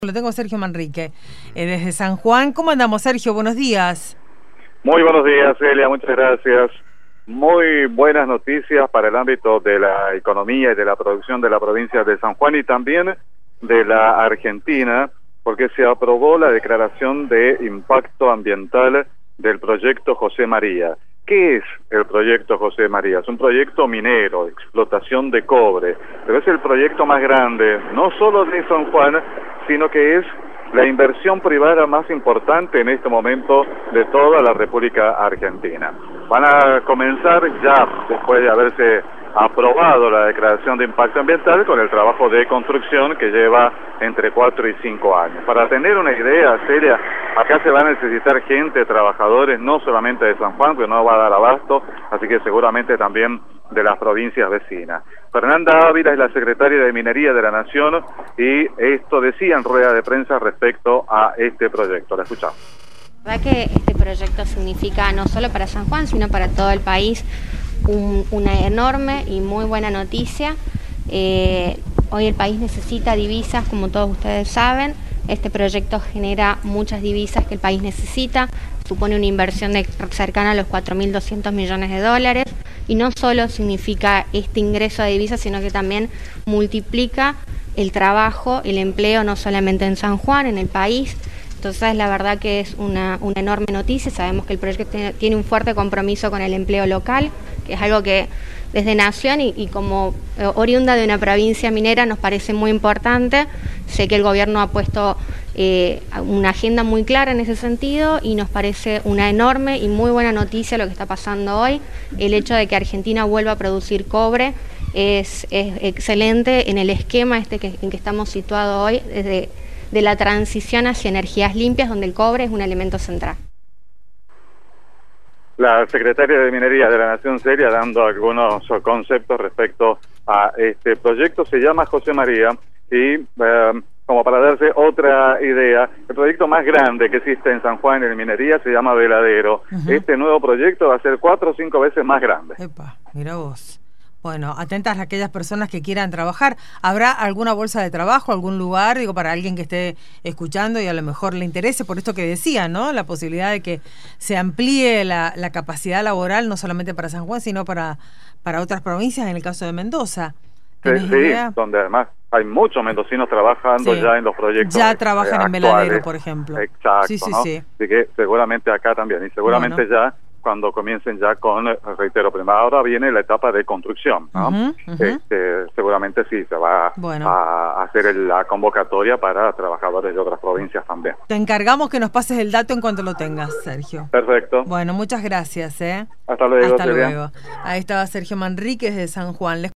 Lo tengo Sergio Manrique, desde San Juan. ¿Cómo andamos, Sergio? Buenos días. Muy buenos días, Celia, muchas gracias. Muy buenas noticias para el ámbito de la economía y de la producción de la provincia de San Juan y también de la Argentina, porque se aprobó la declaración de impacto ambiental del proyecto José María. ¿Qué es el proyecto José María? Es un proyecto minero, explotación de cobre, pero es el proyecto más grande, no solo de San Juan, sino que es la inversión privada más importante en este momento de toda la República Argentina. Van a comenzar ya, después de haberse aprobado la declaración de impacto ambiental, con el trabajo de construcción que lleva entre 4 y 5 años. Para tener una idea seria, acá se va a necesitar gente, trabajadores, no solamente de San Juan, que no va a dar abasto, así que seguramente también de las provincias vecinas. Fernanda Ávila es la secretaria de Minería de la Nación y esto decía en rueda de prensa respecto a este proyecto. La escuchamos. La verdad que este proyecto significa no solo para San Juan, sino para todo el país una enorme y muy buena noticia. Hoy el país necesita divisas, como todos ustedes saben. Este proyecto genera muchas divisas que el país necesita, supone una inversión cercana a los 4.200 millones de dólares, y no solo significa este ingreso de divisas, sino que también multiplica el trabajo, el empleo, no solamente en San Juan, en el país. Entonces la verdad que es una enorme noticia. Sabemos que el proyecto tiene un fuerte compromiso con el empleo local, que es algo que desde Nación y como oriunda de una provincia minera nos parece muy importante. Sé que el gobierno ha puesto una agenda muy clara en ese sentido y nos parece una enorme y muy buena noticia lo que está pasando hoy. El hecho de que Argentina vuelva a producir cobre es excelente en el esquema en que estamos situados hoy, desde de la transición hacia energías limpias, donde el cobre es un elemento central. La secretaria de Minería de la Nación, Celia, dando algunos conceptos respecto a este proyecto. Se llama José María y, como para darse otra idea, el proyecto más grande que existe en San Juan en minería se llama Veladero. Este nuevo proyecto va a ser 4 o 5 veces más grande. Epa, mira vos. Bueno, atentas a aquellas personas que quieran trabajar. ¿Habrá alguna bolsa de trabajo, algún lugar, digo, para alguien que esté escuchando y a lo mejor le interese, por esto que decía, ¿no? La posibilidad de que se amplíe la capacidad laboral, no solamente para San Juan, sino para otras provincias, en el caso de Mendoza. Sí, donde además hay muchos mendocinos trabajando ya en los proyectos. Ya trabajan en Veladero, por ejemplo. Exacto, sí. Así que seguramente acá también, y seguramente ya cuando comiencen ya con, reitero, primero ahora viene la etapa de construcción, ¿no? Seguramente sí, se va a hacer la convocatoria para trabajadores de otras provincias también. Te encargamos que nos pases el dato en cuanto lo tengas, Sergio. Perfecto. Bueno, muchas gracias. Hasta luego. Hasta luego. Ahí estaba Sergio Manrique de San Juan.